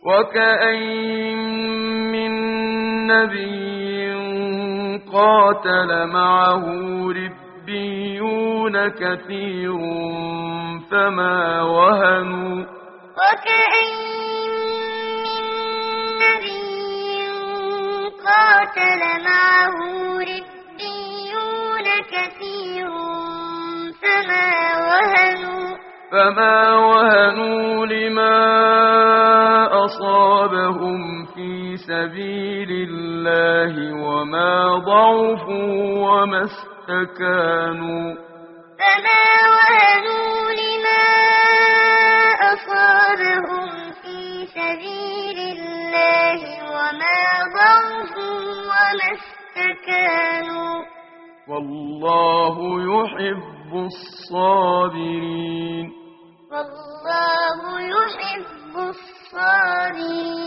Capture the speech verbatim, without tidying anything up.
وكأين من نبي قاتل معه ربيون كثير فما وهنوا وكأين من نبي قاتل معه ربيون كثير فما وهنوا فما وهنوا لما أصابهم في سبيل الله وما ضعفوا وما استكانوا فما وهنوا لما أصابهم في سبيل الله وما ضعفوا وما استكانوا والله يحب الصابرين والله يحب الصابرين